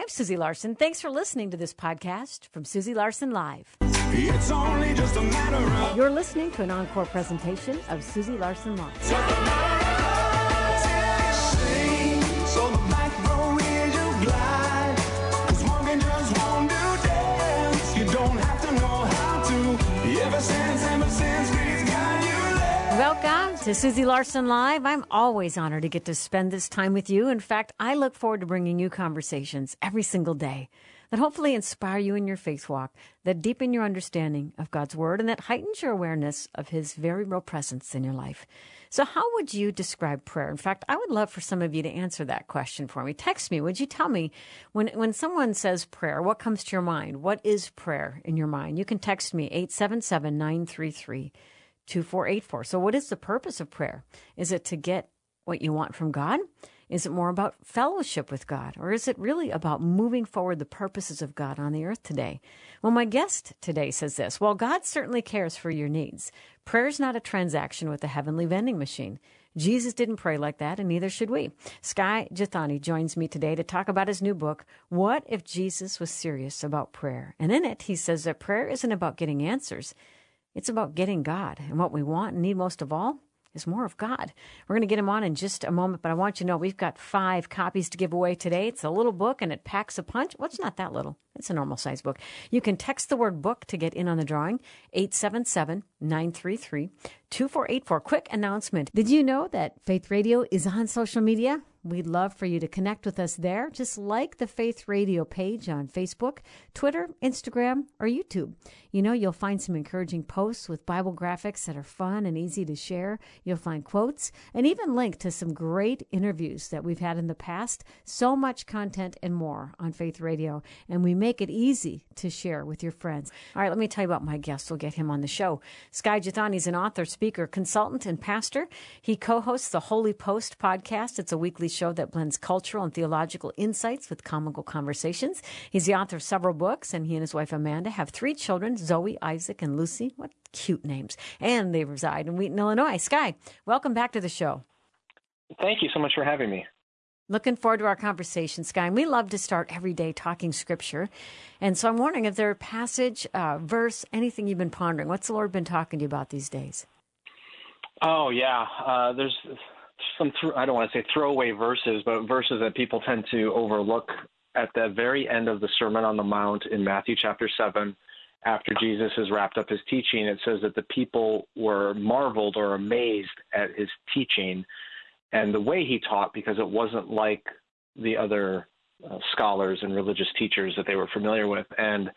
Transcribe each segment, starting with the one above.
I'm Susie Larson. Thanks for listening to this podcast from Susie Larson Live. It's only just a matter of... You're listening to an encore presentation of Susie Larson Live. So the back row is your glide. 'Cause walking just won't do dance. You don't have to know how to. Ever since we've got you there. Welcome to Susie Larson Live. I'm always honored to get to spend this time with you. In fact, I look forward to bringing you conversations every single day that hopefully inspire you in your faith walk, that deepen your understanding of God's Word, and that heightens your awareness of His very real presence in your life. So how would you describe prayer? In fact, I would love for some of you to answer that question for me. Text me. Would you tell me, when someone says prayer, what comes to your mind? What is prayer in your mind? You can text me, 877-933-2484. So what is the purpose of prayer? Is it to get what you want from God? Is it more about fellowship with God? Or is it really about moving forward the purposes of God on the earth today? Well, my guest today says this. Well, God certainly cares for your needs. Prayer is not a transaction with a heavenly vending machine. Jesus didn't pray like that, and neither should we. Skye Jethani joins me today to talk about his new book, What If Jesus Was Serious About Prayer? And in it, he says that prayer isn't about getting answers. It's about getting God. And what we want and need most of all is more of God. We're going to get him on in just a moment, but I want you to know we've got 5 copies to give away today. It's a little book, and it packs a punch. Well, it's not that little. It's a normal size book. You can text the word book to get in on the drawing, 877-933-2484. Quick announcement. Did you know that Faith Radio is on social media? We'd love for you to connect with us there. Just like the Faith Radio page on Facebook, Twitter, Instagram, or YouTube. You know, you'll find some encouraging posts with Bible graphics that are fun and easy to share. You'll find quotes and even link to some great interviews that we've had in the past. So much content and more on Faith Radio. And we make it easy to share with your friends. All right, let me tell you about my guest. We'll get him on the show. Skye Jethani is an author, speaker, consultant, and pastor. He co-hosts the Holy Post podcast. It's a weekly show that blends cultural and theological insights with comical conversations. He's the author of several books, and he and his wife Amanda have 3 children, Zoe, Isaac, and Lucy. What cute names. And they reside in Wheaton, Illinois. Skye, welcome back to the show. Thank you so much for having me. Looking forward to our conversation, Skye. And we love to start every day talking Scripture. And so I'm wondering if there a passage, verse, anything you've been pondering. What's the Lord been talking to you about these days? Oh, yeah. There's some, I don't want to say throwaway verses, but verses that people tend to overlook at the very end of the Sermon on the Mount in Matthew chapter 7. After Jesus has wrapped up his teaching, it says that the people were marveled or amazed at his teaching and the way he taught, because it wasn't like the other scholars and religious teachers that they were familiar with. And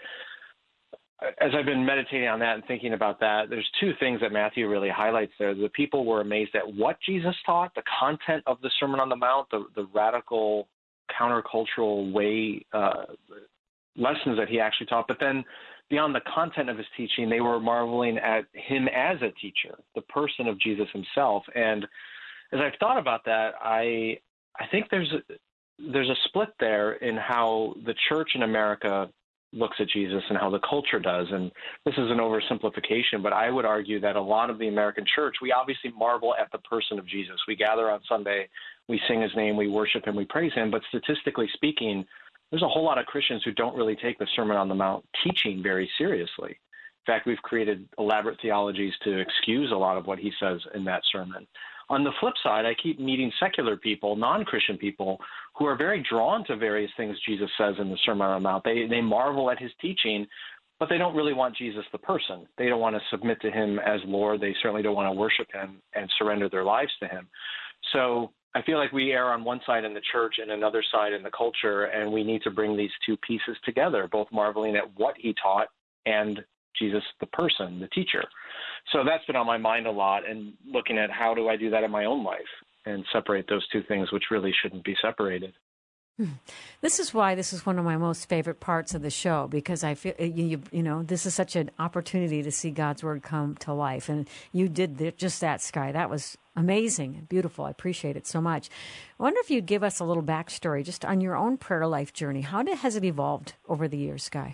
as I've been meditating on that and thinking about that, there's 2 things that Matthew really highlights there. The people were amazed at what Jesus taught, the content of the Sermon on the Mount, the radical countercultural way, lessons that he actually taught. But then beyond the content of his teaching, they were marveling at him as a teacher, the person of Jesus himself. And as I've thought about that, I think there's a split there in how the church in America looks at Jesus and how the culture does. And this is an oversimplification, but I would argue that a lot of the American church, we obviously marvel at the person of Jesus. We gather on Sunday, we sing his name, we worship him, we praise him. But statistically speaking, there's a whole lot of Christians who don't really take the Sermon on the Mount teaching very seriously. In fact, we've created elaborate theologies to excuse a lot of what he says in that sermon. On the flip side, I keep meeting secular people, non-Christian people, who are very drawn to various things Jesus says in the Sermon on the Mount. They marvel at his teaching, but they don't really want Jesus the person. They don't want to submit to him as Lord. They certainly don't want to worship him and surrender their lives to him. So I feel like we err on one side in the church and another side in the culture, and we need to bring these 2 pieces together, both marveling at what he taught and Jesus the person, the teacher. So that's been on my mind a lot, and looking at how do I do that in my own life and separate those 2 things, which really shouldn't be separated. This is why this is one of my most favorite parts of the show, because I feel, you know, this is such an opportunity to see God's Word come to life. And you did just that, Skye. That was amazing and beautiful. I appreciate it so much. I wonder if you'd give us a little backstory just on your own prayer life journey. How has it evolved over the years, Skye?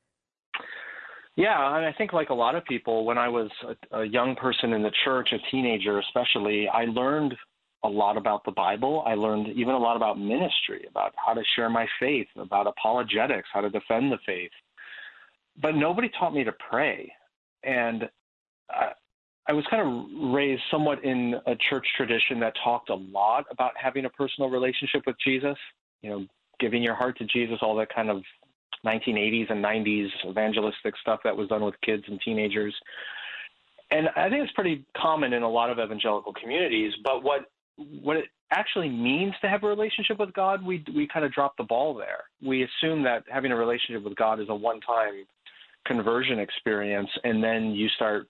Yeah, and I think like a lot of people, when I was a young person in the church, a teenager especially, I learned a lot about the Bible. I learned even a lot about ministry, about how to share my faith, about apologetics, how to defend the faith. But nobody taught me to pray. And I was kind of raised somewhat in a church tradition that talked a lot about having a personal relationship with Jesus, giving your heart to Jesus, all that kind of 1980s and 90s evangelistic stuff that was done with kids and teenagers. And I think it's pretty common in a lot of evangelical communities, but what it actually means to have a relationship with God, we kind of drop the ball there. We assume that having a relationship with God is a one-time conversion experience, and then you start,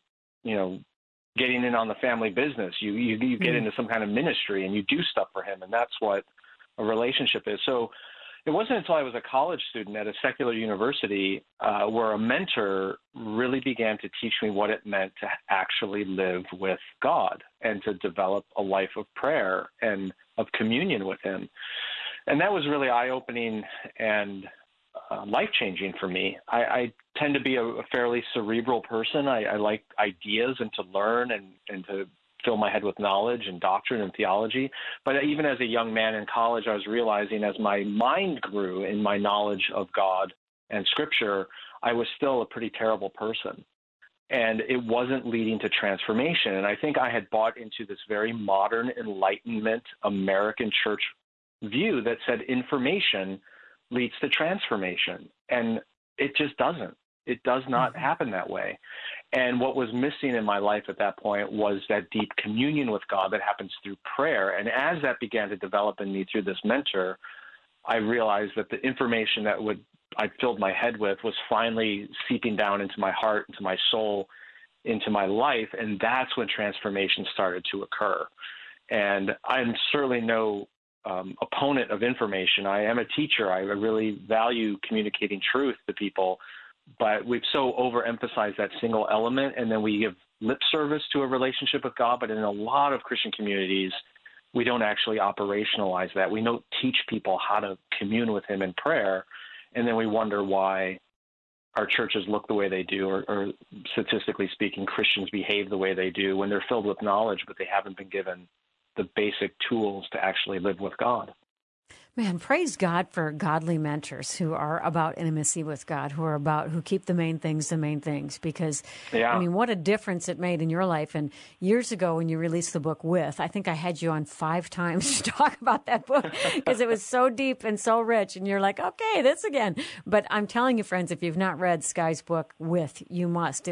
getting in on the family business. You get into some kind of ministry and you do stuff for him, and that's what a relationship is. So it wasn't until I was a college student at a secular university where a mentor really began to teach me what it meant to actually live with God and to develop a life of prayer and of communion with him. And that was really eye-opening and life-changing for me. I tend to be a fairly cerebral person. I like ideas and to learn and to fill my head with knowledge and doctrine and theology. But even as a young man in college, I was realizing as my mind grew in my knowledge of God and Scripture, I was still a pretty terrible person. And it wasn't leading to transformation. And I think I had bought into this very modern Enlightenment American church view that said information leads to transformation. And it just doesn't. It does not happen that way. And what was missing in my life at that point was that deep communion with God that happens through prayer. And as that began to develop in me through this mentor, I realized that the information that I filled my head with was finally seeping down into my heart, into my soul, into my life. And that's when transformation started to occur. And I'm certainly no opponent of information. I am a teacher. I really value communicating truth to people. But we've so overemphasized that single element, and then we give lip service to a relationship with God. But in a lot of Christian communities, we don't actually operationalize that. We don't teach people how to commune with him in prayer, and then we wonder why our churches look the way they do, or statistically speaking, Christians behave the way they do when they're filled with knowledge, but they haven't been given the basic tools to actually live with God. Man, praise God for godly mentors who are about intimacy with God, who keep the main things, because, I mean, what a difference it made in your life. And years ago when you released the book With, I think I had you on 5 times to talk about that book because it was so deep and so rich. And you're like, okay, this again. But I'm telling you, friends, if you've not read Skye's book With, you must.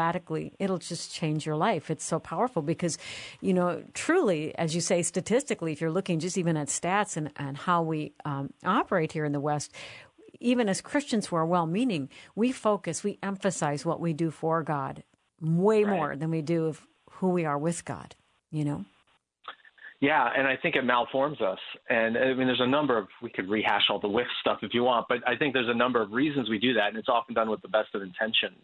It'll just change your life. It's so powerful because, truly, as you say, statistically, if you're looking just even at stats and how we operate here in the West, even as Christians who are well-meaning, we emphasize what we do for God way more than we do of who we are with God, Yeah, and I think it malforms us. And I mean, there's a number of, we could rehash all the With stuff if you want, but I think there's a number of reasons we do that, and it's often done with the best of intentions.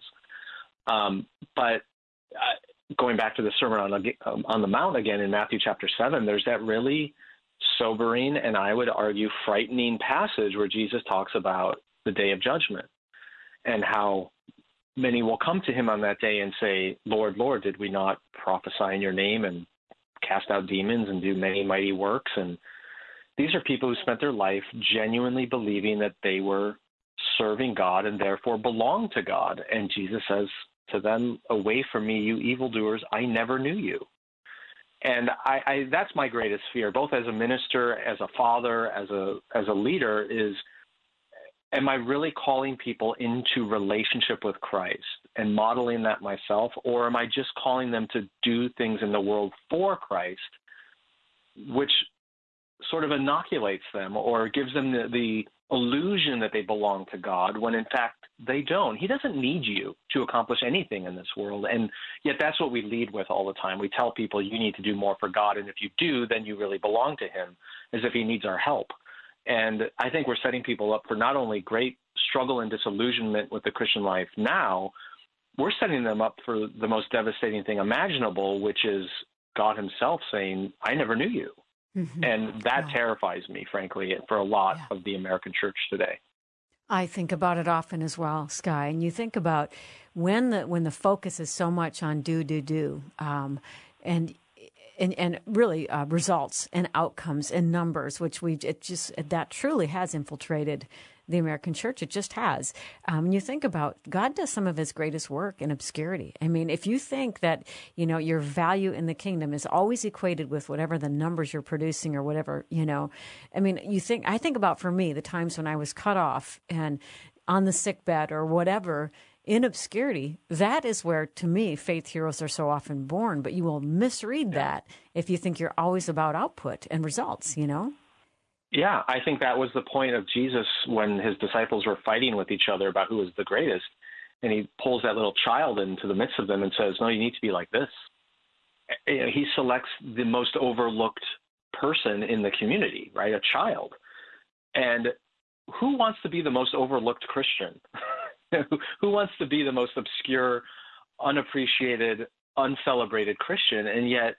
But going back to the Sermon on the Mount again in Matthew chapter 7, there's that really sobering and I would argue frightening passage where Jesus talks about the day of judgment and how many will come to him on that day and say, Lord, Lord, did we not prophesy in your name and cast out demons and do many mighty works? And these are people who spent their life genuinely believing that they were serving God and therefore belonged to God. And Jesus says to them, away from me, you evildoers, I never knew you. And I that's my greatest fear, both as a minister, as a father, as a leader, is am I really calling people into relationship with Christ and modeling that myself, or am I just calling them to do things in the world for Christ, which sort of inoculates them or gives them the illusion that they belong to God when in fact they don't. He doesn't need you to accomplish anything in this world. And yet that's what we lead with all the time. We tell people you need to do more for God. And if you do, then you really belong to him, as if he needs our help. And I think we're setting people up for not only great struggle and disillusionment with the Christian life now, we're setting them up for the most devastating thing imaginable, which is God himself saying, I never knew you. Mm-hmm. And that terrifies me, frankly, for a lot of the American church today. I think about it often as well, Skye. And you think about when the focus is so much on do, and and really results and outcomes and numbers, which that truly has infiltrated the American church. It just has. You think about, God does some of his greatest work in obscurity. I mean, if you think that, your value in the kingdom is always equated with whatever the numbers you're producing or whatever, I mean, I think about, for me, the times when I was cut off and on the sick bed or whatever, in obscurity. That is where, to me, faith heroes are so often born. But you will misread that if you think you're always about output and results, Yeah, I think that was the point of Jesus when his disciples were fighting with each other about who was the greatest. And he pulls that little child into the midst of them and says, no, you need to be like this. He selects the most overlooked person in the community, right? A child. And who wants to be the most overlooked Christian? Who wants to be the most obscure, unappreciated, uncelebrated Christian? And yet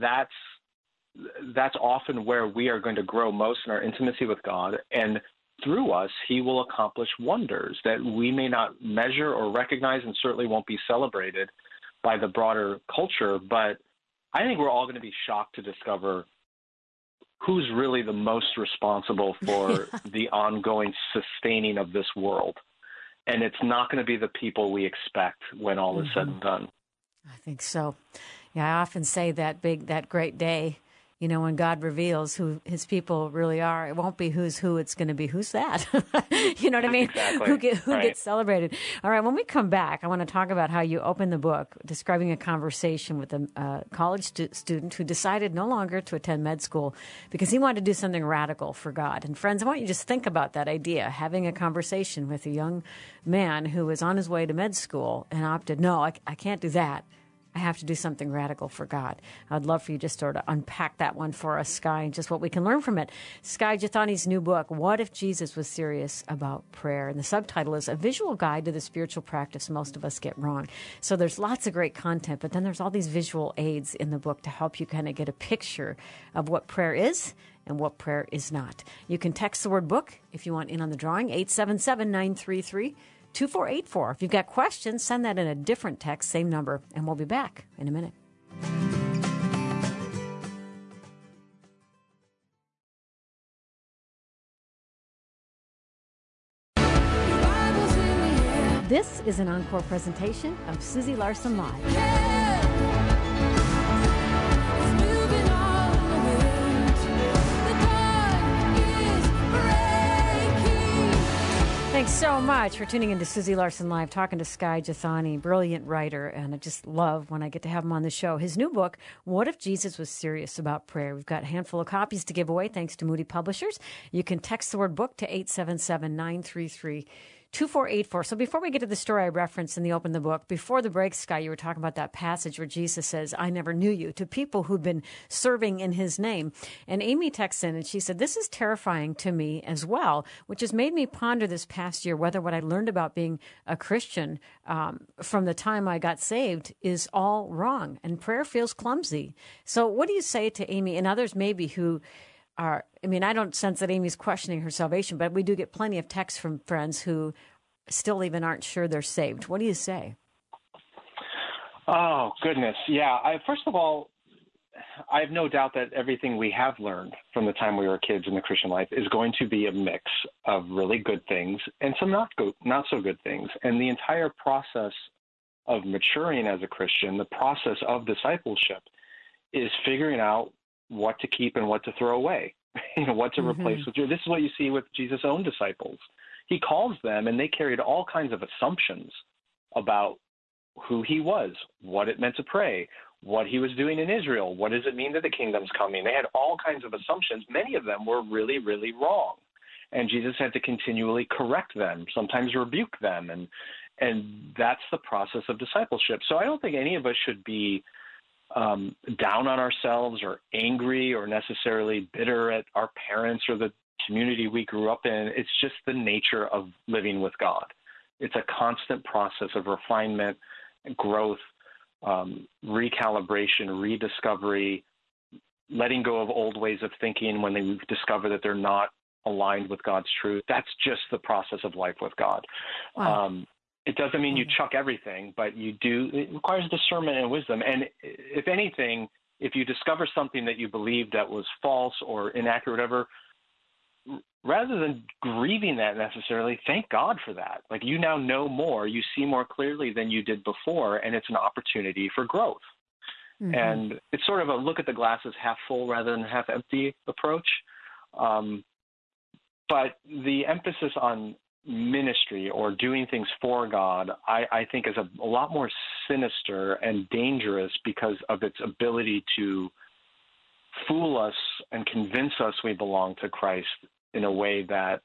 that's often where we are going to grow most in our intimacy with God. And through us, he will accomplish wonders that we may not measure or recognize, and certainly won't be celebrated by the broader culture. But I think we're all going to be shocked to discover who's really the most responsible for the ongoing sustaining of this world. And it's not going to be the people we expect when all is said and done. I think so. Yeah, I often say that great day, when God reveals who his people really are, it won't be who's who, it's going to be who's that. You know what I mean? Exactly. Who gets celebrated. All right, when we come back, I want to talk about how you open the book describing a conversation with a college student who decided no longer to attend med school because he wanted to do something radical for God. And friends, I want you to just think about that idea, having a conversation with a young man who was on his way to med school and opted, no, I can't do that. I have to do something radical for God. I'd love for you just sort of unpack that one for us, Skye, and just what we can learn from it. Skye Jethani's new book, What If Jesus Was Serious About Prayer? And the subtitle is A Visual Guide to the Spiritual Practice Most of Us Get Wrong. So there's lots of great content, but then there's all these visual aids in the book to help you kind of get a picture of what prayer is and what prayer is not. You can text the word book if you want in on the drawing, 877-933-2484. If you've got questions, send that in a different text, same number, and we'll be back in a minute. This is an encore presentation of Susie Larson Live. Thanks so much for tuning into Susie Larson Live, talking to Skye Jethani, brilliant writer, and I just love when I get to have him on the show. His new book, What If Jesus Was Serious About Prayer? We've got a handful of copies to give away thanks to Moody Publishers. You can text the word book to 877-933-2484. So before we get to the story I referenced in the Open the Book, before the break, Skye, you were talking about that passage where Jesus says, I never knew you, to people who've been serving in his name. And Amy texts in and she said, this is terrifying to me as well, which has made me ponder this past year whether what I learned about being a Christian from the time I got saved is all wrong. And prayer feels clumsy. So what do you say to Amy and others maybe who are, I don't sense that Amy's questioning her salvation, but we do get plenty of texts from friends who still even aren't sure they're saved. What do you say? Oh, goodness. Yeah. First of all, I have no doubt that everything we have learned from the time we were kids in the Christian life is going to be a mix of really good things and some not so good things. And the entire process of maturing as a Christian, the process of discipleship, is figuring out what to keep and what to throw away, what to replace with. This is what you see with Jesus' own disciples. He calls them, and they carried all kinds of assumptions about who he was, what it meant to pray, what he was doing in Israel, what does it mean that the kingdom's coming. They had all kinds of assumptions. Many of them were really, really wrong. And Jesus had to continually correct them, sometimes rebuke them. And that's the process of discipleship. So I don't think any of us should be down on ourselves or angry or necessarily bitter at our parents or the community we grew up in. It's just the nature of living with God. It's a constant process of refinement, growth, recalibration, rediscovery, letting go of old ways of thinking when they discover that they're not aligned with God's truth. That's just the process of life with God. Wow. It doesn't mean you chuck everything, but it requires discernment and wisdom. And if anything, if you discover something that you believed that was false or inaccurate, whatever, rather than grieving that necessarily, thank God for that. Like, you now know more, you see more clearly than you did before, and it's an opportunity for growth. Mm-hmm. And it's sort of a look at the glass as half full rather than half empty approach. But the emphasis on ministry or doing things for God, I think is a lot more sinister and dangerous because of its ability to fool us and convince us we belong to Christ in a way that,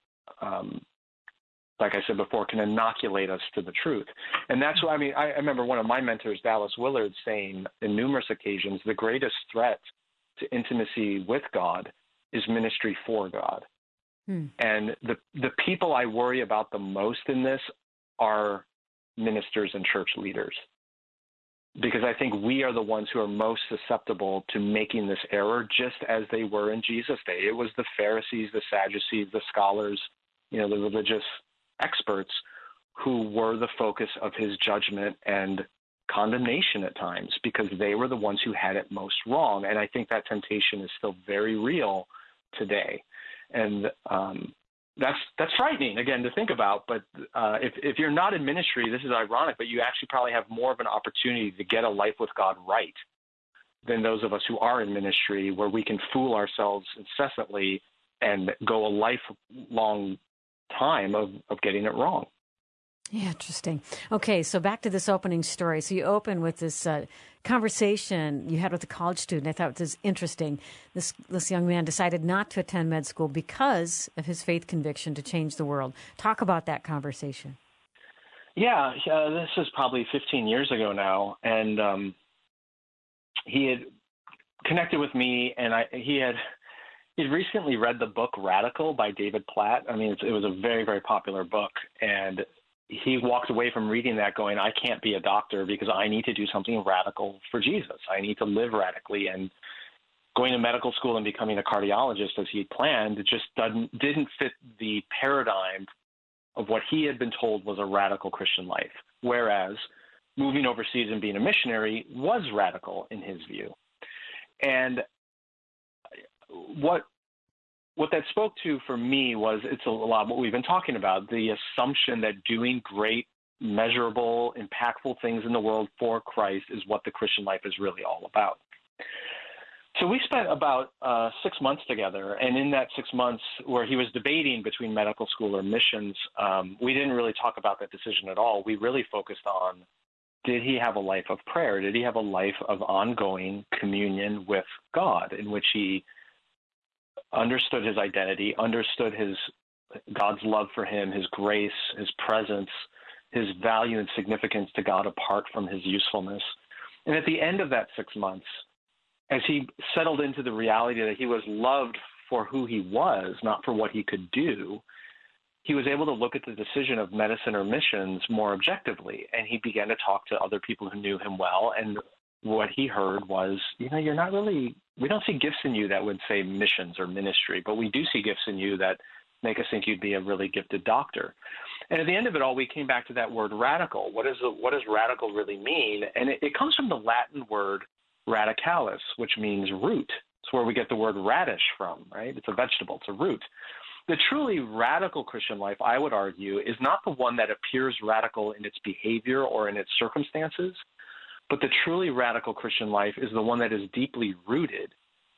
like I said before, can inoculate us to the truth. And that's what, I remember one of my mentors, Dallas Willard, saying in numerous occasions, the greatest threat to intimacy with God is ministry for God. And the people I worry about the most in this are ministers and church leaders, because I think we are the ones who are most susceptible to making this error, just as they were in Jesus' day. It was the Pharisees, the Sadducees, the scholars, the religious experts who were the focus of his judgment and condemnation at times, because they were the ones who had it most wrong. And I think that temptation is still very real today. And that's frightening, again, to think about. But if you're not in ministry, this is ironic, but you actually probably have more of an opportunity to get a life with God right than those of us who are in ministry, where we can fool ourselves incessantly and go a lifelong time of getting it wrong. Yeah, interesting. Okay, so back to this opening story. So you open with this conversation you had with a college student. I thought it was interesting. This young man decided not to attend med school because of his faith conviction to change the world. Talk about that conversation. Yeah, this is probably 15 years ago now, and he had connected with me, and he'd recently read the book Radical by David Platt. It was a very, very popular book, and he walked away from reading that going, I can't be a doctor because I need to do something radical for Jesus. I need to live radically. And going to medical school and becoming a cardiologist as he planned, it just didn't fit the paradigm of what he had been told was a radical Christian life. Whereas moving overseas and being a missionary was radical in his view. And what that spoke to for me was, it's a lot of what we've been talking about, the assumption that doing great, measurable, impactful things in the world for Christ is what the Christian life is really all about. So we spent about 6 months together, and in that 6 months where he was debating between medical school or missions, we didn't really talk about that decision at all. We really focused on, did he have a life of prayer? Did he have a life of ongoing communion with God, in which he understood his identity, understood God's love for him, his grace, his presence, his value and significance to God apart from his usefulness? And at the end of that 6 months, as he settled into the reality that he was loved for who he was, not for what he could do, he was able to look at the decision of medicine or missions more objectively. And he began to talk to other people who knew him well. And what he heard was, you're not really, we don't see gifts in you that would say missions or ministry, but we do see gifts in you that make us think you'd be a really gifted doctor. And at the end of it all, we came back to that word radical. What does radical really mean? And it comes from the Latin word radicalis, which means root. It's where we get the word radish from, right? It's a vegetable, it's a root. The truly radical Christian life, I would argue, is not the one that appears radical in its behavior or in its circumstances, but the truly radical Christian life is the one that is deeply rooted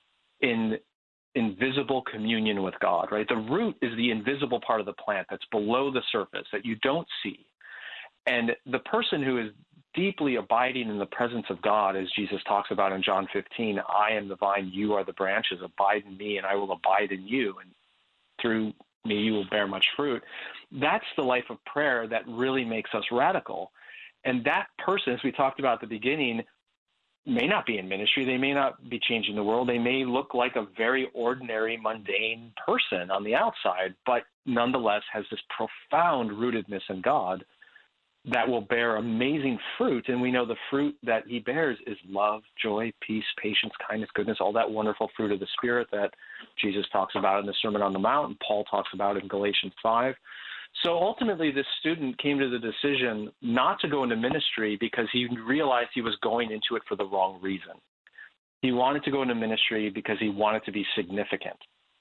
in invisible communion with God, right? The root is the invisible part of the plant that's below the surface that you don't see. And the person who is deeply abiding in the presence of God, as Jesus talks about in John 15, I am the vine, you are the branches, abide in me and I will abide in you, and through me you will bear much fruit. That's the life of prayer that really makes us radical. And that person, as we talked about at the beginning, may not be in ministry. They may not be changing the world. They may look like a very ordinary, mundane person on the outside, but nonetheless has this profound rootedness in God that will bear amazing fruit. And we know the fruit that he bears is love, joy, peace, patience, kindness, goodness, all that wonderful fruit of the Spirit that Jesus talks about in the Sermon on the Mount and Paul talks about in Galatians 5. So ultimately, this student came to the decision not to go into ministry because he realized he was going into it for the wrong reason. He wanted to go into ministry because he wanted to be significant.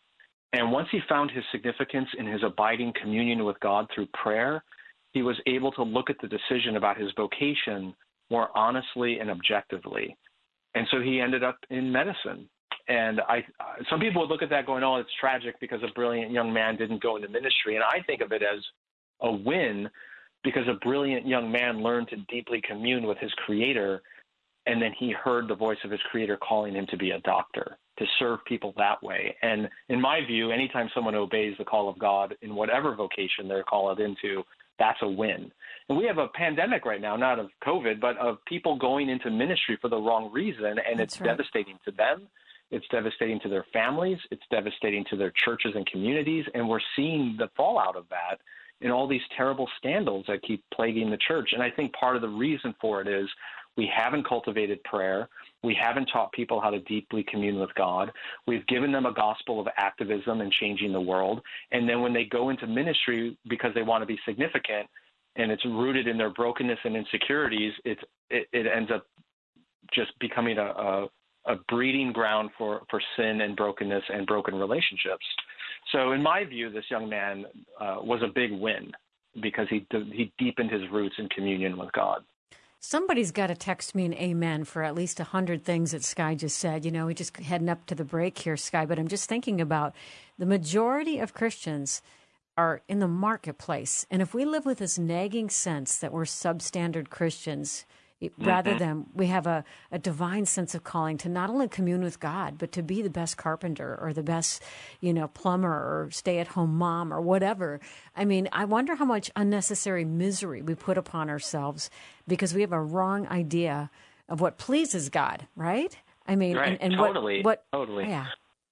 And once he found his significance in his abiding communion with God through prayer, he was able to look at the decision about his vocation more honestly and objectively. And so he ended up in medicine. And some people would look at that going, oh, it's tragic because a brilliant young man didn't go into ministry. And I think of it as a win because a brilliant young man learned to deeply commune with his Creator, and then he heard the voice of his Creator calling him to be a doctor, to serve people that way. And in my view, anytime someone obeys the call of God in whatever vocation they're called into, that's a win. And we have a pandemic right now, not of COVID, but of people going into ministry for the wrong reason, and it's devastating to them. It's devastating to their families. It's devastating to their churches and communities, and we're seeing the fallout of that in all these terrible scandals that keep plaguing the church. And I think part of the reason for it is we haven't cultivated prayer. We haven't taught people how to deeply commune with God. We've given them a gospel of activism and changing the world. And then when they go into ministry because they want to be significant and it's rooted in their brokenness and insecurities, it ends up just becoming a breeding ground for sin and brokenness and broken relationships. So in my view, this young man was a big win because he deepened his roots in communion with God. Somebody's got to text me an amen for at least 100 things that Sky just said. You know, we just heading up to the break here, Sky, but I'm just thinking about the majority of Christians are in the marketplace. And if we live with this nagging sense that we're substandard Christians, rather than we have a divine sense of calling to not only commune with God, but to be the best carpenter or the best, plumber or stay-at-home mom or whatever. I mean, I wonder how much unnecessary misery we put upon ourselves because we have a wrong idea of what pleases God, right? I mean, right. and Totally. Totally. Yeah.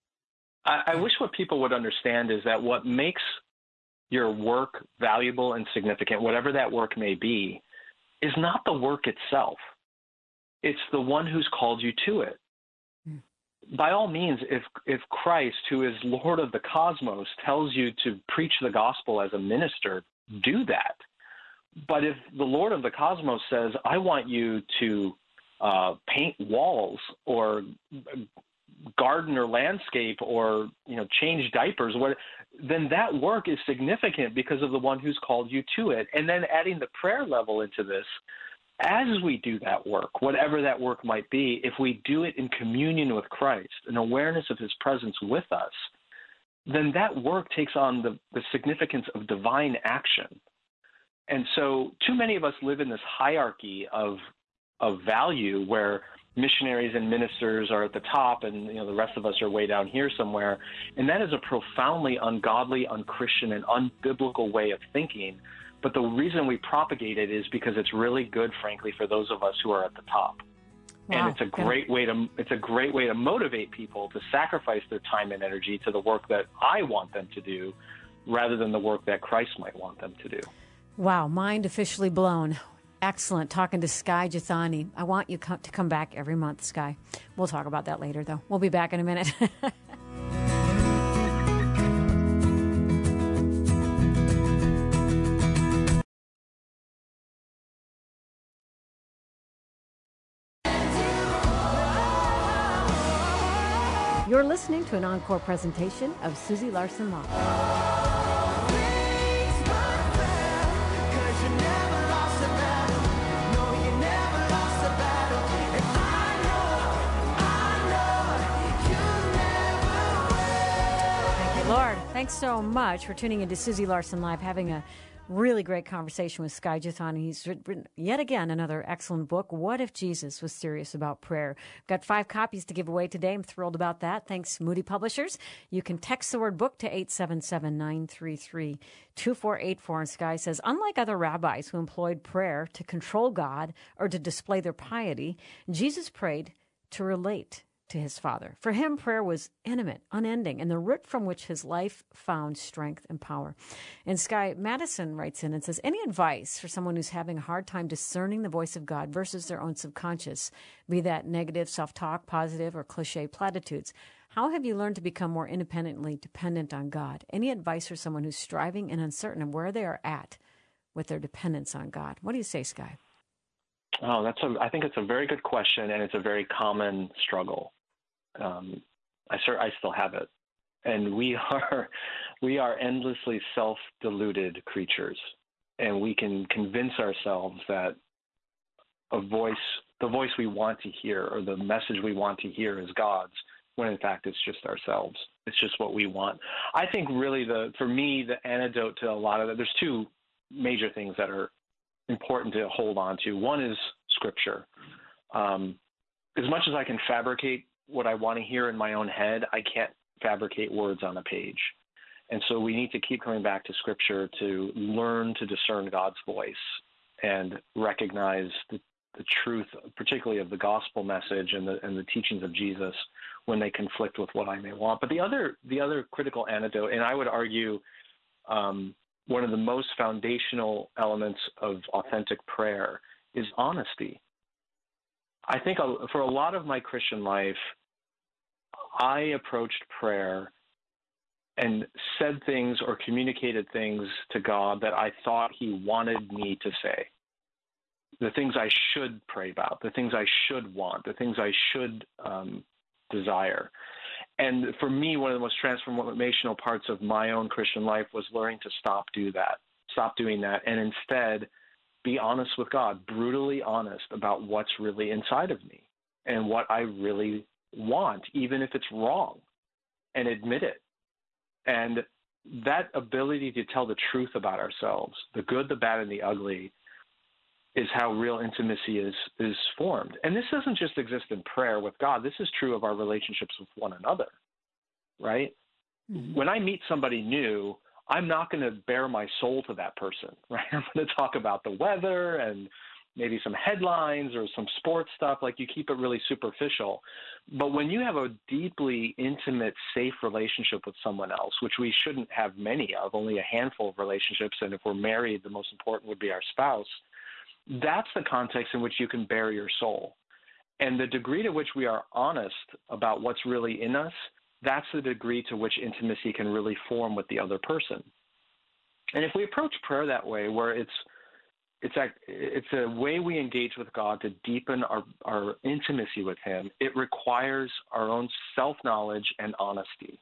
I wish what people would understand is that what makes your work valuable and significant, whatever that work may be, is not the work itself. It's the one who's called you to it. By all means, if Christ, who is Lord of the cosmos, tells you to preach the gospel as a minister, do that. But if the Lord of the cosmos says, I want you to paint walls or garden or landscape or change diapers, then that work is significant because of the one who's called you to it. And then adding the prayer level into this, as we do that work, whatever that work might be, if we do it in communion with Christ, an awareness of his presence with us, then that work takes on the significance of divine action. And so too many of us live in this hierarchy of value where missionaries and ministers are at the top and the rest of us are way down here somewhere. And that is a profoundly ungodly, unchristian, and unbiblical way of thinking. But the reason we propagate it is because it's really good, frankly, for those of us who are at the top. Wow. And it's a great way to motivate people to sacrifice their time and energy to the work that I want them to do rather than the work that Christ might want them to do. Wow, mind officially blown. Excellent. Talking to Sky Jethani. I want you to come back every month, Sky. We'll talk about that later, though. We'll be back in a minute. You're listening to an encore presentation of Susie Larson Law. Lord, thanks so much for tuning into Susie Larson Live, having a really great conversation with Sky Jethani. He's written, yet again, another excellent book, What If Jesus Was Serious About Prayer? Got 5 copies to give away today. I'm thrilled about that. Thanks, Moody Publishers. You can text the word book to 877-933-2484. And Sky says, unlike other rabbis who employed prayer to control God or to display their piety, Jesus prayed to relate to his Father. For him, prayer was intimate, unending, and the root from which his life found strength and power. And Sky Madison writes in and says, any advice for someone who's having a hard time discerning the voice of God versus their own subconscious, be that negative self-talk, positive, or cliche platitudes? How have you learned to become more independently dependent on God? Any advice for someone who's striving and uncertain of where they are at with their dependence on God? What do you say, Sky? Oh, I think it's a very good question, and it's a very common struggle. I still have it. And we are endlessly self-deluded creatures, and we can convince ourselves that the voice we want to hear, or the message we want to hear, is God's, when in fact it's just ourselves. It's just what we want. I think really for me, the antidote to a lot of that, there's two major things that are important to hold on to. One is Scripture. As much as I can fabricate what I want to hear in my own head, I can't fabricate words on a page. And so we need to keep coming back to Scripture to learn to discern God's voice and recognize the truth, particularly of the gospel message and the teachings of Jesus, when they conflict with what I may want. But the other critical antidote, and I would argue one of the most foundational elements of authentic prayer, is honesty. I think for a lot of my Christian life, I approached prayer and said things or communicated things to God that I thought He wanted me to say. The things I should pray about, the things I should want, the things I should desire. And for me, one of the most transformational parts of my own Christian life was learning to stop doing that, and instead be honest with God, brutally honest about what's really inside of me and what I really want, even if it's wrong, and admit it. And that ability to tell the truth about ourselves, the good, the bad, and the ugly, is how real intimacy is formed. And this doesn't just exist in prayer with God. This is true of our relationships with one another, right? Mm-hmm. When I meet somebody new, I'm not going to bare my soul to that person, right? I'm going to talk about the weather and maybe some headlines or some sports stuff. Like, you keep it really superficial. But when you have a deeply intimate, safe relationship with someone else, which we shouldn't have many of, only a handful of relationships, and if we're married, the most important would be our spouse, that's the context in which you can bare your soul. And the degree to which we are honest about what's really in us, that's the degree to which intimacy can really form with the other person. And if we approach prayer that way, where it's a way we engage with God to deepen our intimacy with Him, it requires our own self-knowledge and honesty.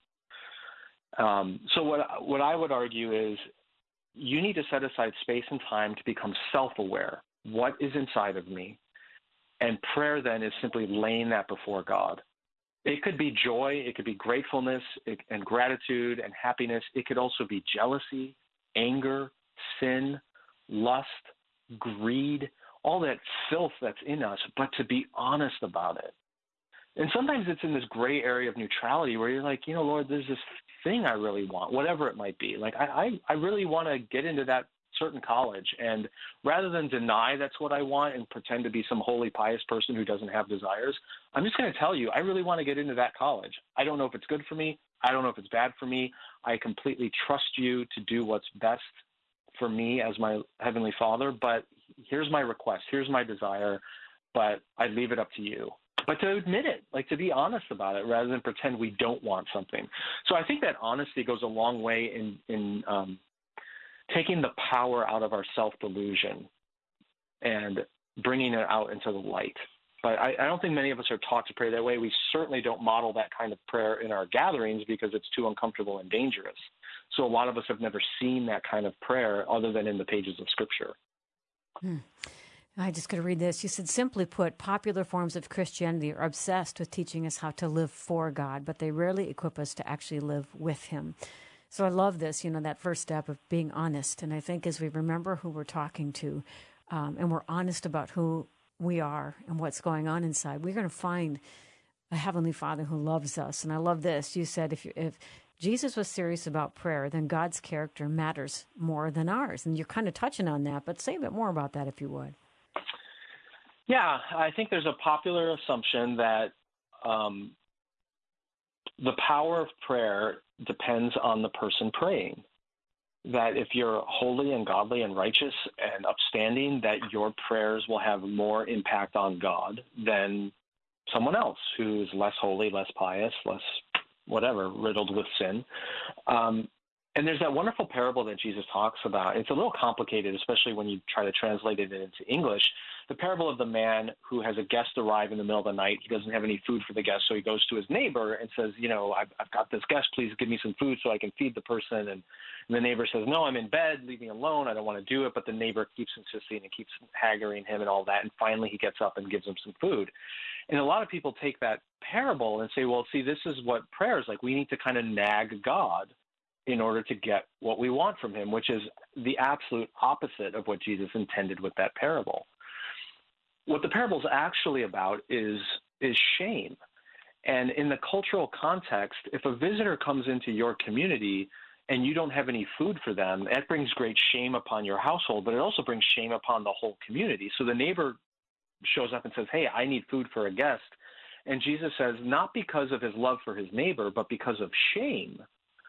So what I would argue is, you need to set aside space and time to become self-aware. What is inside of me? And prayer then is simply laying that before God. It could be joy, it could be gratefulness and gratitude and happiness. It could also be jealousy, anger, sin, lust, greed, all that filth that's in us, but to be honest about it. And sometimes it's in this gray area of neutrality where you're like, Lord, there's this thing I really want, whatever it might be. Like, I really want to get into that certain college. And rather than deny that's what I want and pretend to be some holy, pious person who doesn't have desires, I'm just going to tell you, I really want to get into that college. I don't know if it's good for me. I don't know if it's bad for me. I completely trust you to do what's best for me as my Heavenly Father, but here's my request. Here's my desire, but I leave it up to you. But to admit it, like to be honest about it rather than pretend we don't want something. So I think that honesty goes a long way in taking the power out of our self-delusion and bringing it out into the light. But I don't think many of us are taught to pray that way. We certainly don't model that kind of prayer in our gatherings because it's too uncomfortable and dangerous. So a lot of us have never seen that kind of prayer other than in the pages of Scripture. I just got to read this. You said, simply put, popular forms of Christianity are obsessed with teaching us how to live for God, but they rarely equip us to actually live with Him. So I love this, that first step of being honest. And I think as we remember who we're talking to, and we're honest about who we are and what's going on inside, we're going to find a Heavenly Father who loves us. And I love this. You said if Jesus was serious about prayer, then God's character matters more than ours. And you're kind of touching on that, but say a bit more about that if you would. Yeah, I think there's a popular assumption that the power of prayer depends on the person praying. That if you're holy and godly and righteous and upstanding, that your prayers will have more impact on God than someone else who's less holy, less pious, less whatever, riddled with sin. And there's that wonderful parable that Jesus talks about. It's a little complicated, especially when you try to translate it into English. The parable of the man who has a guest arrive in the middle of the night. He doesn't have any food for the guest, so he goes to his neighbor and says, I've got this guest. Please give me some food so I can feed the person. And the neighbor says, no, I'm in bed. Leave me alone. I don't want to do it. But the neighbor keeps insisting and keeps haggling him and all that. And finally he gets up and gives him some food. And a lot of people take that parable and say, well, see, this is what prayer is like. We need to kind of nag God in order to get what we want from him, which is the absolute opposite of what Jesus intended with that parable. What the parable is actually about is shame. And in the cultural context, if a visitor comes into your community and you don't have any food for them, that brings great shame upon your household, but it also brings shame upon the whole community. So the neighbor shows up and says, hey, I need food for a guest. And Jesus says, not because of his love for his neighbor, but because of shame,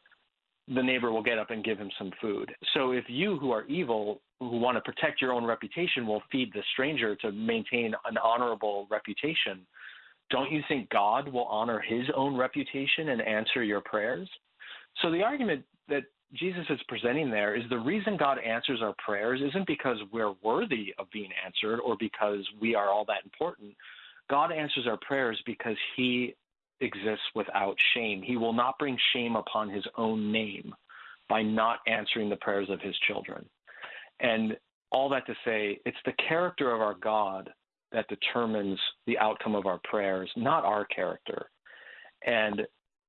the neighbor will get up and give him some food. So if you who are evil, who want to protect your own reputation, will feed the stranger to maintain an honorable reputation, don't you think God will honor his own reputation and answer your prayers? So the argument that Jesus is presenting there is the reason God answers our prayers isn't because we're worthy of being answered or because we are all that important. God answers our prayers because he exists without shame. He will not bring shame upon his own name by not answering the prayers of his children. And all that to say, it's the character of our God that determines the outcome of our prayers, not our character. And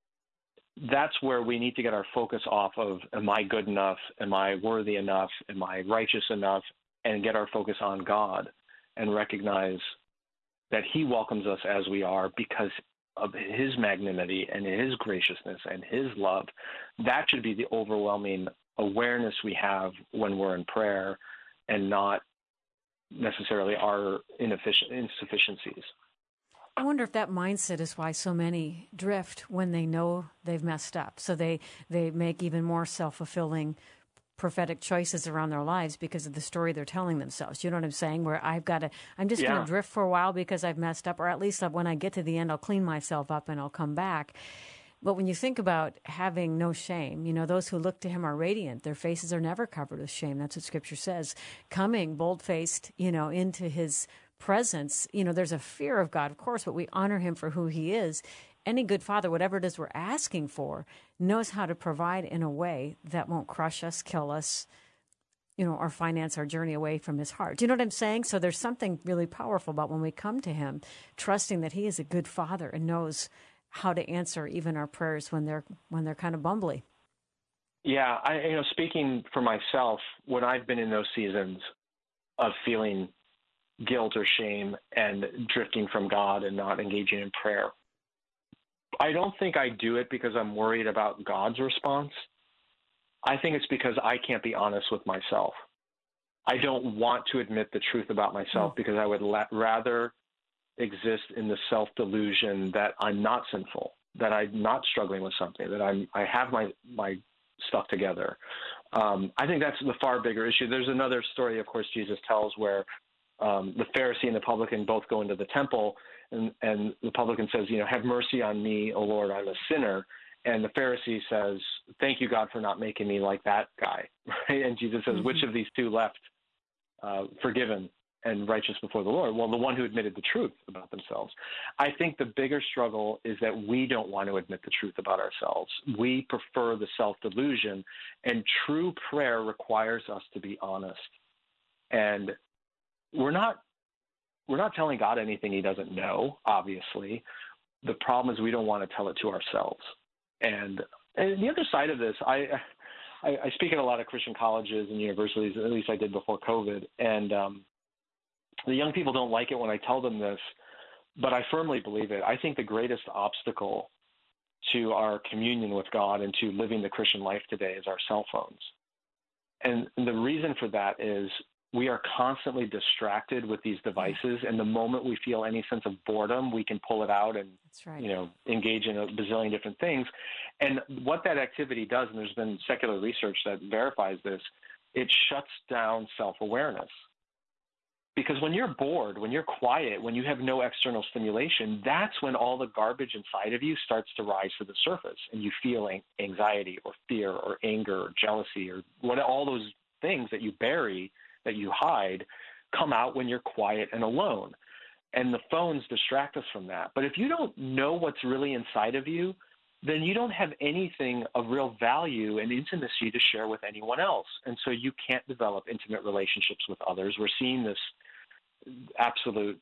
that's where we need to get our focus off of, am I good enough? Am I worthy enough? Am I righteous enough? And get our focus on God and recognize that he welcomes us as we are because of his magnanimity and his graciousness and his love. That should be the overwhelming awareness we have when we're in prayer, and not necessarily our insufficiencies. I wonder if that mindset is why so many drift when they know they've messed up. So they make even more self-fulfilling prophetic choices around their lives because of the story they're telling themselves. You know what I'm saying? Where I'm just going to drift for a while because I've messed up, or at least when I get to the end, I'll clean myself up and I'll come back. But when you think about having no shame, those who look to him are radiant. Their faces are never covered with shame. That's what Scripture says. Coming bold-faced, into his presence, there's a fear of God, of course, but we honor him for who he is. Any good father, whatever it is we're asking for, knows how to provide in a way that won't crush us, kill us, or finance our journey away from his heart. Do you know what I'm saying? So there's something really powerful about when we come to him, trusting that he is a good father and knows how to answer even our prayers when they're kind of bumbly. Yeah, speaking for myself, when I've been in those seasons of feeling guilt or shame and drifting from God and not engaging in prayer, I don't think I do it because I'm worried about God's response. I think it's because I can't be honest with myself. I don't want to admit the truth about myself because I would rather exist in the self-delusion that I'm not sinful, that I'm not struggling with something, that I have my stuff together. I think that's the far bigger issue. There's another story, of course, Jesus tells where the Pharisee and the publican both go into the temple, and the publican says, have mercy on me, O Lord, I'm a sinner. And the Pharisee says, thank you, God, for not making me like that guy. Right? And Jesus says, which of these two left forgiven and righteous before the Lord? Well, the one who admitted the truth about themselves. I think the bigger struggle is that we don't want to admit the truth about ourselves. We prefer the self-delusion, and true prayer requires us to be honest. And we're not telling God anything he doesn't know, obviously. The problem is we don't want to tell it to ourselves. And the other side of this, I speak at a lot of Christian colleges and universities, at least I did before COVID, and the young people don't like it when I tell them this, but I firmly believe it. I think the greatest obstacle to our communion with God and to living the Christian life today is our cell phones. And the reason for that is we are constantly distracted with these devices, and the moment we feel any sense of boredom, we can pull it out and engage in a bazillion different things. And what that activity does, and there's been secular research that verifies this, it shuts down self-awareness. Because when you're bored, when you're quiet, when you have no external stimulation, that's when all the garbage inside of you starts to rise to the surface, and you feel anxiety or fear or anger or jealousy or all those things that you bury, that you hide, come out when you're quiet and alone. And the phones distract us from that. But if you don't know what's really inside of you, then you don't have anything of real value and intimacy to share with anyone else. And so you can't develop intimate relationships with others. We're seeing this absolute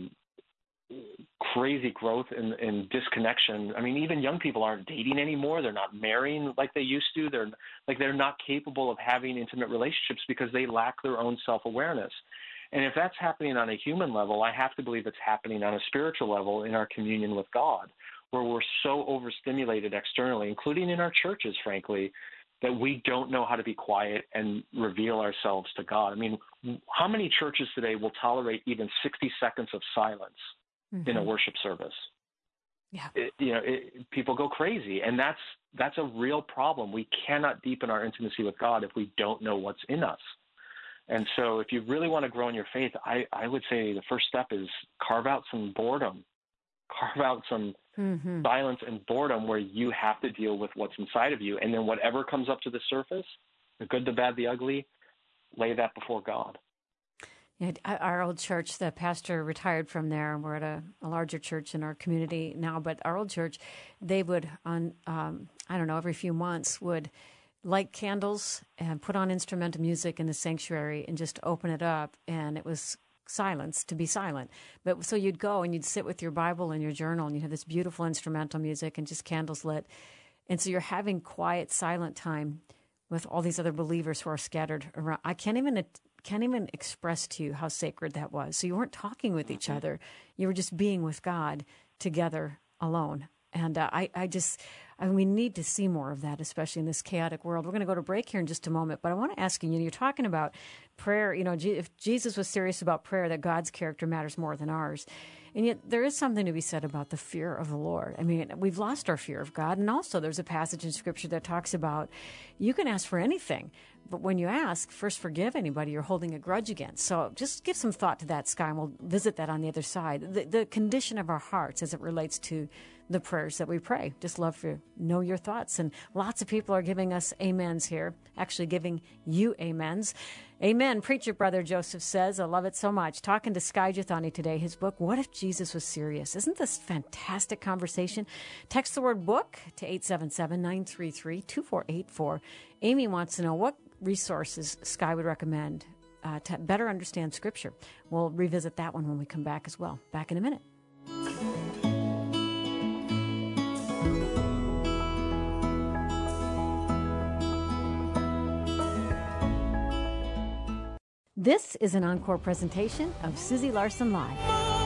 crazy growth in disconnection. I mean, even young people aren't dating anymore. They're not marrying like they used to. They're not capable of having intimate relationships because they lack their own self-awareness. And if that's happening on a human level, I have to believe it's happening on a spiritual level in our communion with God, where we're so overstimulated externally, including in our churches, frankly, that we don't know how to be quiet and reveal ourselves to God. I mean, how many churches today will tolerate even 60 seconds of silence in a worship service? Yeah. People go crazy, and that's a real problem. We cannot deepen our intimacy with God if we don't know what's in us. And so if you really want to grow in your faith, I would say the first step is carve out some boredom. Carve out some silence and boredom where you have to deal with what's inside of you. And then whatever comes up to the surface, the good, the bad, the ugly, lay that before God. Yeah, our old church, the pastor retired from there, and we're at a larger church in our community now. But our old church, they would, every few months would light candles and put on instrumental music in the sanctuary and just open it up. And it was silence, to be silent. But so you'd go and you'd sit with your Bible and your journal, and you'd have this beautiful instrumental music and just candles lit. And so you're having quiet, silent time with all these other believers who are scattered around. I can't even express to you how sacred that was. So you weren't talking with each other. You were just being with God together alone. And we need to see more of that, especially in this chaotic world. We're going to go to break here in just a moment, but I want to ask you, you're talking about prayer. If Jesus was serious about prayer, that God's character matters more than ours. And yet there is something to be said about the fear of the Lord. I mean, we've lost our fear of God. And also there's a passage in Scripture that talks about you can ask for anything, but when you ask, first forgive anybody you're holding a grudge against. So just give some thought to that, Sky, and we'll visit that on the other side. The condition of our hearts as it relates to the prayers that we pray. Just love to know your thoughts. And lots of people are giving us amens here, actually giving you amens. Amen. Preacher Brother Joseph says, I love it so much. Talking to Sky Jethani today, his book, What If Jesus Was Serious? Isn't this fantastic conversation? Text the word book to 877-933-2484. Amy wants to know what resources Sky would recommend to better understand Scripture. We'll revisit that one when we come back as well. Back in a minute. This is an encore presentation of Susie Larson Live.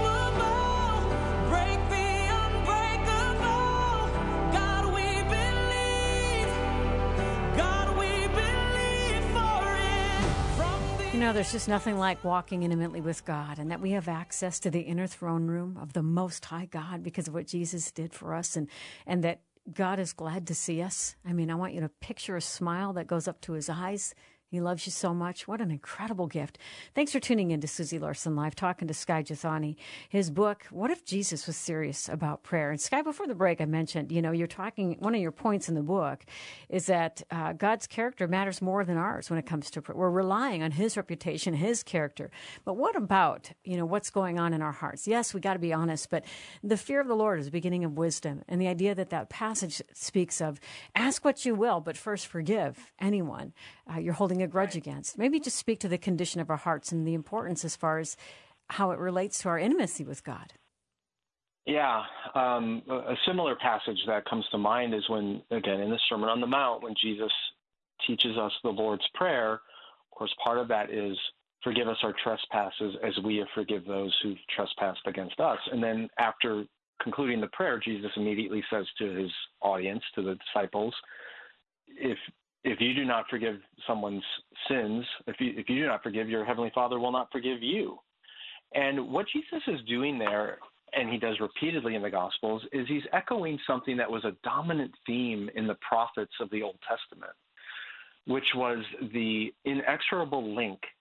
There's just nothing like walking intimately with God, and that we have access to the inner throne room of the Most High God because of what Jesus did for us, and that God is glad to see us. I mean, I want you to picture a smile that goes up to his eyes. He loves you so much. What an incredible gift. Thanks for tuning in to Susie Larson Live, talking to Sky Jethani. His book, What If Jesus Was Serious About Prayer? And Sky, before the break, I mentioned, you're talking, one of your points in the book is that God's character matters more than ours when it comes to prayer. We're relying on his reputation, his character. But what about, what's going on in our hearts? Yes, we got to be honest, but the fear of the Lord is the beginning of wisdom. And the idea that passage speaks of, ask what you will, but first forgive anyone you're holding a grudge against. Maybe just speak to the condition of our hearts and the importance as far as how it relates to our intimacy with God. Yeah, a similar passage that comes to mind is when, again, in the Sermon on the Mount, when Jesus teaches us the Lord's Prayer. Of course, part of that is forgive us our trespasses as we forgive those who've trespassed against us. And then after concluding the prayer, Jesus immediately says to his audience, to the disciples, if you do not forgive someone's sins, if you do not forgive, your Heavenly Father will not forgive you. And what Jesus is doing there, and he does repeatedly in the Gospels, is he's echoing something that was a dominant theme in the prophets of the Old Testament, which was the inexorable link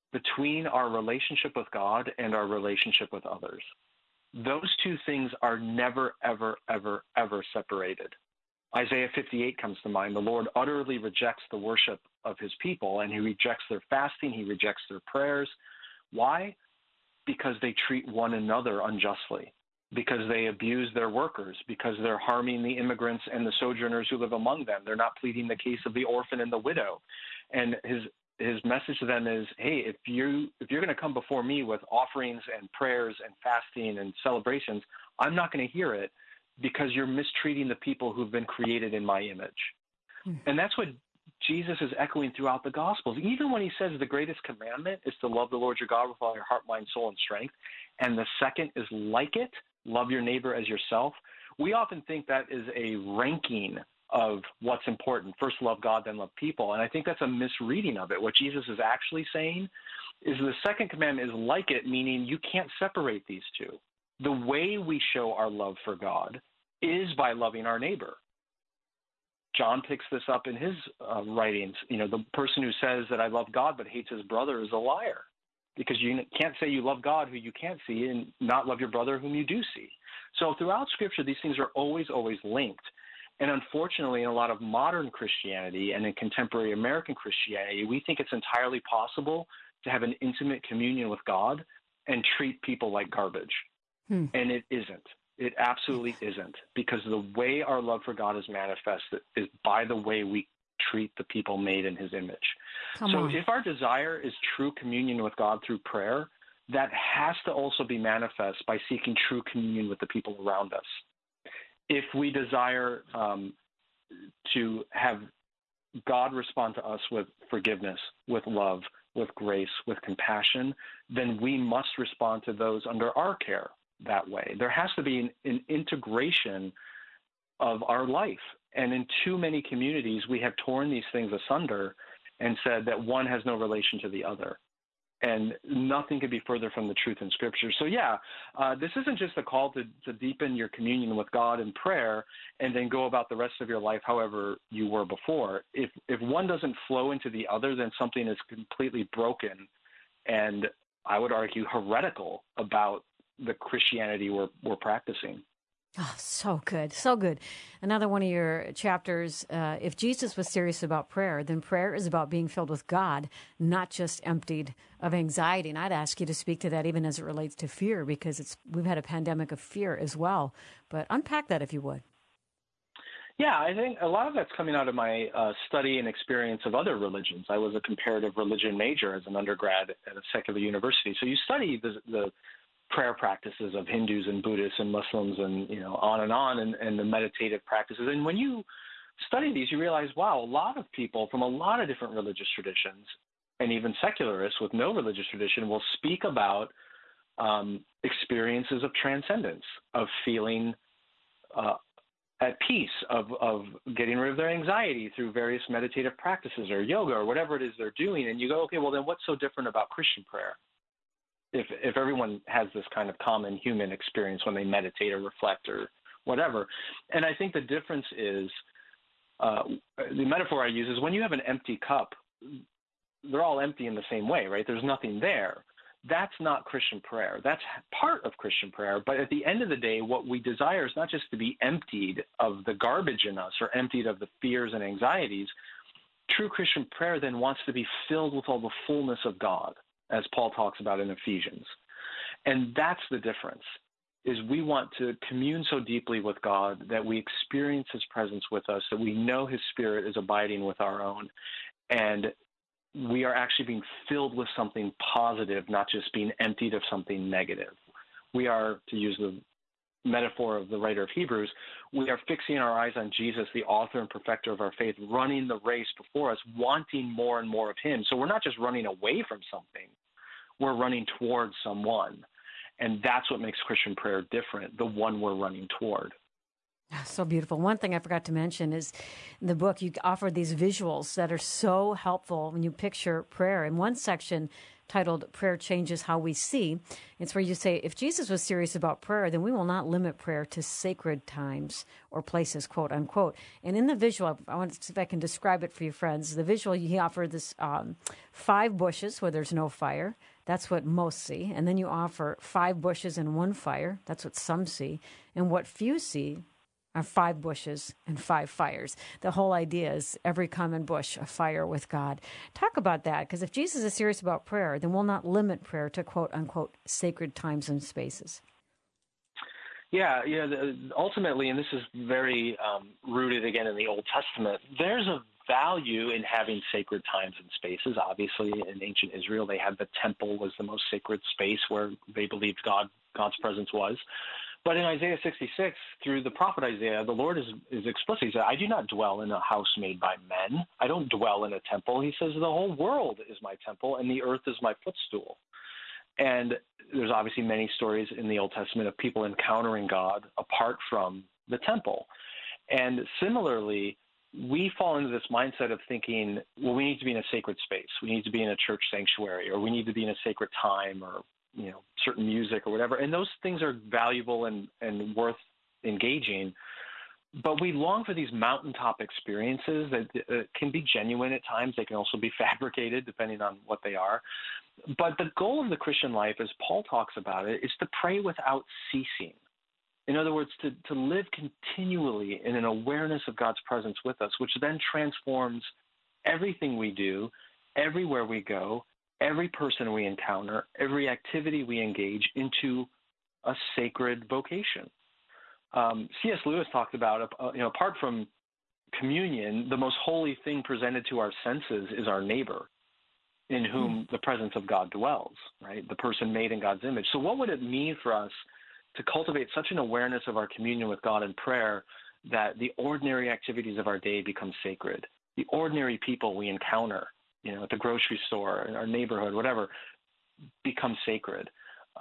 between our relationship with God and our relationship with others. Those two things are never, ever, ever, ever separated. Isaiah 58 comes to mind. The Lord utterly rejects the worship of his people, and he rejects their fasting. He rejects their prayers. Why? Because they treat one another unjustly, because they abuse their workers, because they're harming the immigrants and the sojourners who live among them. They're not pleading the case of the orphan and the widow. And his message to them is, hey, if you're going to come before me with offerings and prayers and fasting and celebrations, I'm not going to hear it, because you're mistreating the people who've been created in my image. And that's what Jesus is echoing throughout the Gospels. Even when he says the greatest commandment is to love the Lord your God with all your heart, mind, soul, and strength, and the second is like it, love your neighbor as yourself, we often think that is a ranking of what's important. First love God, then love people. And I think that's a misreading of it. What Jesus is actually saying is the second commandment is like it, meaning you can't separate these two. The way we show our love for God is by loving our neighbor. John picks this up in his writings. The person who says that I love God but hates his brother is a liar, because you can't say you love God who you can't see and not love your brother whom you do see. So throughout Scripture, these things are always, always linked. And unfortunately, in a lot of modern Christianity and in contemporary American Christianity, we think it's entirely possible to have an intimate communion with God and treat people like garbage. And it isn't. It absolutely isn't, because the way our love for God is manifested is by the way we treat the people made in his image. So if our desire is true communion with God through prayer, that has to also be manifest by seeking true communion with the people around us. If we desire to have God respond to us with forgiveness, with love, with grace, with compassion, then we must respond to those under our care that way. There has to be an integration of our life. And in too many communities, we have torn these things asunder and said that one has no relation to the other. And nothing could be further from the truth in Scripture. So, this isn't just a call to deepen your communion with God in prayer and then go about the rest of your life however you were before. If one doesn't flow into the other, then something is completely broken and, I would argue, heretical about the Christianity we're practicing. Oh, so good. So good. Another one of your chapters, if Jesus was serious about prayer, then prayer is about being filled with God, not just emptied of anxiety. And I'd ask you to speak to that even as it relates to fear, because we've had a pandemic of fear as well. But unpack that if you would. Yeah, I think a lot of that's coming out of my study and experience of other religions. I was a comparative religion major as an undergrad at a secular university. So you study the prayer practices of Hindus and Buddhists and Muslims and, on, and the meditative practices. And when you study these, you realize, wow, a lot of people from a lot of different religious traditions, and even secularists with no religious tradition, will speak about experiences of transcendence, of feeling at peace, of getting rid of their anxiety through various meditative practices or yoga or whatever it is they're doing. And you go, okay, well, then what's so different about Christian prayer? If everyone has this kind of common human experience when they meditate or reflect or whatever. And I think the difference is, the metaphor I use is when you have an empty cup, they're all empty in the same way, right? There's nothing there. That's not Christian prayer. That's part of Christian prayer. But at the end of the day, what we desire is not just to be emptied of the garbage in us or emptied of the fears and anxieties. True Christian prayer then wants to be filled with all the fullness of God, as Paul talks about in Ephesians. And that's the difference, is we want to commune so deeply with God that we experience his presence with us, that we know his Spirit is abiding with our own, and we are actually being filled with something positive, not just being emptied of something negative. We are, to use the metaphor of the writer of Hebrews, we are fixing our eyes on Jesus, the author and perfecter of our faith, running the race before us, wanting more and more of him. So we're not just running away from something, we're running towards someone. And that's what makes Christian prayer different, the one we're running toward. So beautiful. One thing I forgot to mention is in the book, you offer these visuals that are so helpful when you picture prayer. In one section titled Prayer Changes How We See, it's where you say, if Jesus was serious about prayer, then we will not limit prayer to sacred times or places, quote unquote. And in the visual, I want to see if I can describe it for you, friends. The visual, he offered this 5 bushes where there's no fire. That's what most see. And then you offer 5 bushes and 1 fire. That's what some see. And what few see are 5 bushes and 5 fires. The whole idea is every common bush, a fire with God. Talk about that, because if Jesus is serious about prayer, then we'll not limit prayer to quote unquote sacred times and spaces. Yeah, ultimately, and this is very rooted again in the Old Testament, there's a value in having sacred times and spaces. Obviously, in ancient Israel, they had the temple was the most sacred space where they believed God's presence was. But in Isaiah 66, through the prophet Isaiah, the Lord is explicit. He said, I do not dwell in a house made by men. I don't dwell in a temple. He says, the whole world is my temple, and the earth is my footstool. And there's obviously many stories in the Old Testament of people encountering God apart from the temple. And similarly, we fall into this mindset of thinking, well, we need to be in a sacred space. We need to be in a church sanctuary, or we need to be in a sacred time, or certain music or whatever. And those things are valuable and worth engaging. But we long for these mountaintop experiences that can be genuine at times. They can also be fabricated depending on what they are. But the goal of the Christian life, as Paul talks about it, is to pray without ceasing. In other words, to live continually in an awareness of God's presence with us, which then transforms everything we do, everywhere we go, every person we encounter, every activity we engage into a sacred vocation. C.S. Lewis talked about, apart from communion, the most holy thing presented to our senses is our neighbor, in whom the presence of God dwells, right? The person made in God's image. So what would it mean for us to cultivate such an awareness of our communion with God in prayer that the ordinary activities of our day become sacred? The ordinary people we encounter, at the grocery store, in our neighborhood, whatever, become sacred.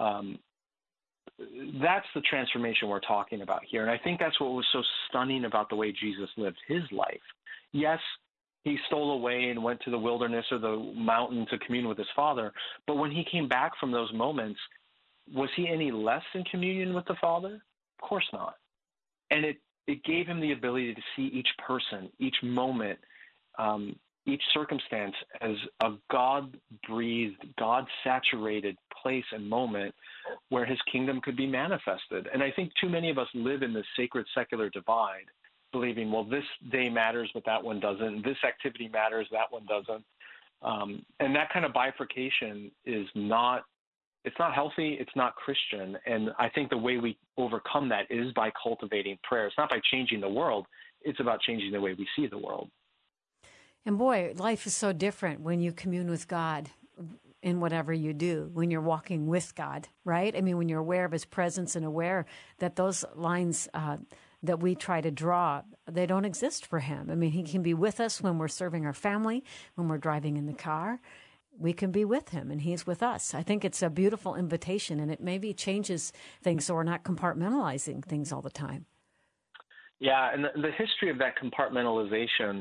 That's the transformation we're talking about here. And I think that's what was so stunning about the way Jesus lived his life. Yes, he stole away and went to the wilderness or the mountain to commune with his Father. But when he came back from those moments, was he any less in communion with the Father? Of course not. And it gave him the ability to see each person, each moment, each circumstance as a God-breathed, God-saturated place and moment where his kingdom could be manifested. And I think too many of us live in this sacred-secular divide, believing, well, this day matters, but that one doesn't. This activity matters, that one doesn't. And that kind of bifurcation is not healthy. It's not Christian. And I think the way we overcome that is by cultivating prayer. It's not by changing the world. It's about changing the way we see the world. And boy, life is so different when you commune with God in whatever you do, when you're walking with God, right? I mean, when you're aware of his presence and aware that those lines that we try to draw, they don't exist for him. I mean, he can be with us when we're serving our family, when we're driving in the car. We can be with him and he's with us. I think it's a beautiful invitation, and it maybe changes things so we're not compartmentalizing things all the time. Yeah, and the history of that compartmentalization,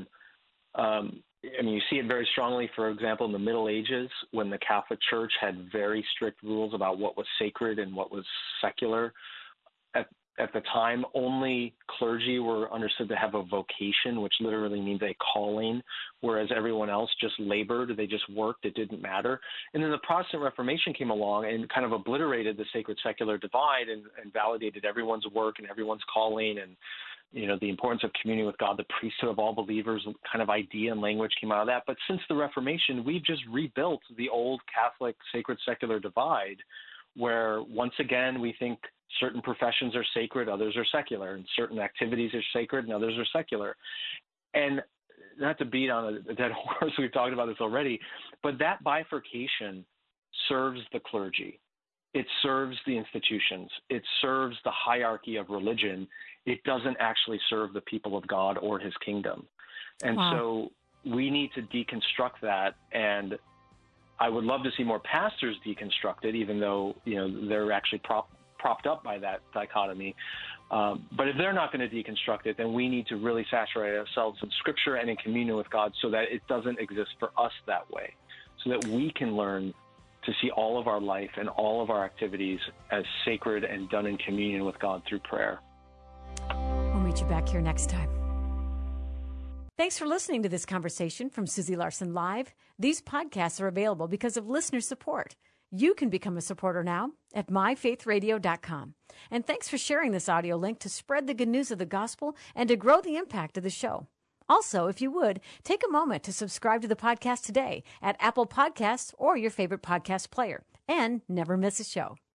you see it very strongly, for example, in the Middle Ages, when the Catholic Church had very strict rules about what was sacred and what was secular. At the time, only clergy were understood to have a vocation, which literally means a calling, whereas everyone else just labored. They just worked. It didn't matter. And then the Protestant Reformation came along and kind of obliterated the sacred-secular divide and validated everyone's work and everyone's calling and, the importance of communion with God, the priesthood of all believers kind of idea and language came out of that. But since the Reformation, we've just rebuilt the old Catholic sacred-secular divide, where once again we think certain professions are sacred, others are secular, and certain activities are sacred and others are secular. And not to beat on a dead horse, we've talked about this already, but that bifurcation serves the clergy. It serves the institutions. It serves the hierarchy of religion. It doesn't actually serve the people of God or his kingdom. And so we need to deconstruct that. And I would love to see more pastors deconstruct it, even though, they're actually propped up by that dichotomy. But if they're not going to deconstruct it, then we need to really saturate ourselves in Scripture and in communion with God so that it doesn't exist for us that way, so that we can learn to see all of our life and all of our activities as sacred and done in communion with God through prayer. We'll meet you back here next time. Thanks for listening to this conversation from Susie Larson Live. These podcasts are available because of listener support. You can become a supporter now at myfaithradio.com. And thanks for sharing this audio link to spread the good news of the gospel and to grow the impact of the show. Also, if you would, take a moment to subscribe to the podcast today at Apple Podcasts or your favorite podcast player, and never miss a show.